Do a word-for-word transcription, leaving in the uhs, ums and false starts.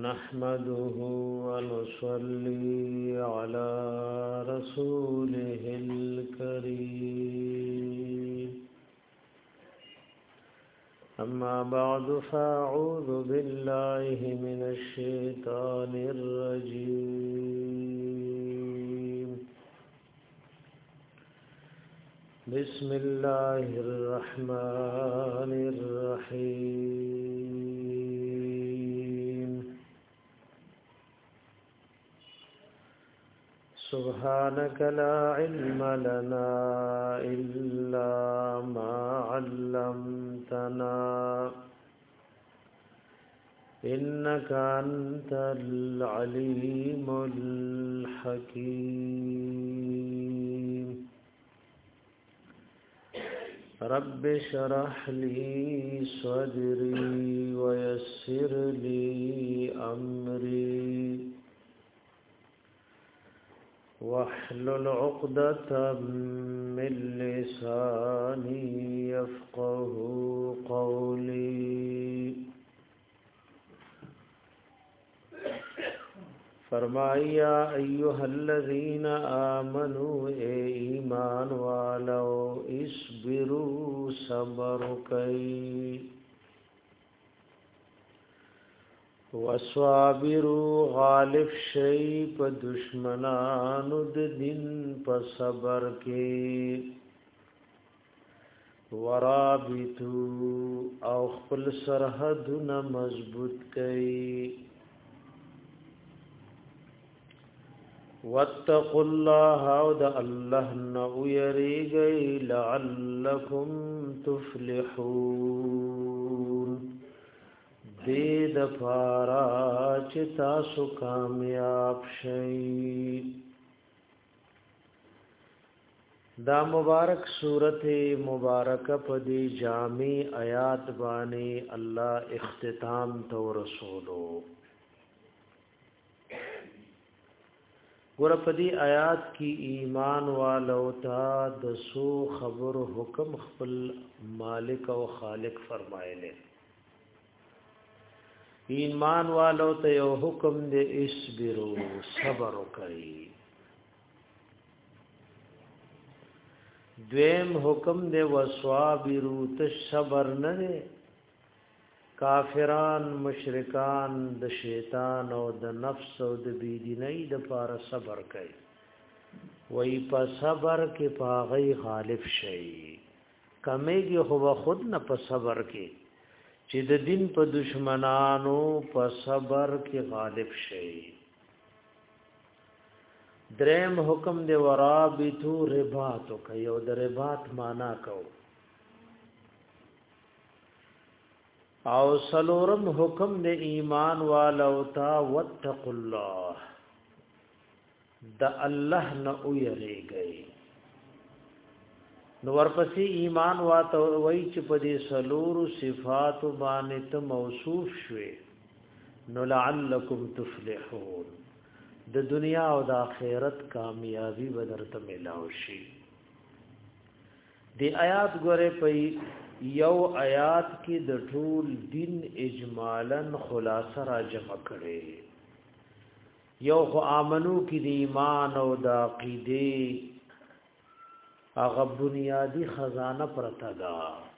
نحمده ونصلي على رسوله الكريم أما بعد فأعوذ بالله من الشيطان الرجيم بسم الله الرحمن الرحيم سبحانك لا علم لنا إلا ما علمتنا إنك أنت العليم الحكيم رب اشرح لي صدري ويسر لي أمري واحلل عقدة من لساني يفقه قولي فرمایا ایها الذین آمنوا اے ایمان والو اصبروا صبر کئ وصابروا غالب شی په دشمنانو د دین په صبر کې ورابطوا او خپل سرحدونه مضبوط کئ واتقوا الله او د الله نو یریږئ لعلکم تفلحون دې د پارا چې تاسو کامیاب شئ دا مبارک سورته مبارکه په دې جامع آیات باندې الله اختتام تو رسولو ګور په دې آیات کې ایمان والو ته د سو خبر حکم خپل مالک او خالق فرمایله ایمان والو ته یو حکم دې اصبرو صبر وکړي دویم حکم دې وصابرو ته صبر نه کافران مشرکان د شیطان او د نفس او د بيدینۍ د پاره صبر کوي وای په صبر کې پاغي غالب شي کمیږي خو خود نه په صبر کې چې د دین په دشمنانو په صبر کې غالب شي دریم حکم دی ورابطو رباطو کوي او د رباط معنا کو او سلورم حکم د ایمان والو تا واتقوا الله د الله نه ویریږي نو ورپسې ایمان واته وای چې په دې سلورو صفات باندې ته موصوف شوي نو لعلکم تفلحون د دنیا او د آخرت کامیابی بدرته ملاوي شي دی آیات ګوره په یو آیات کې د ټول دین اجمالاً خلاصه را جمع کړي یو خو امنو کې د ایمان او د عقیده هغه بنیادی خزانه پرته ده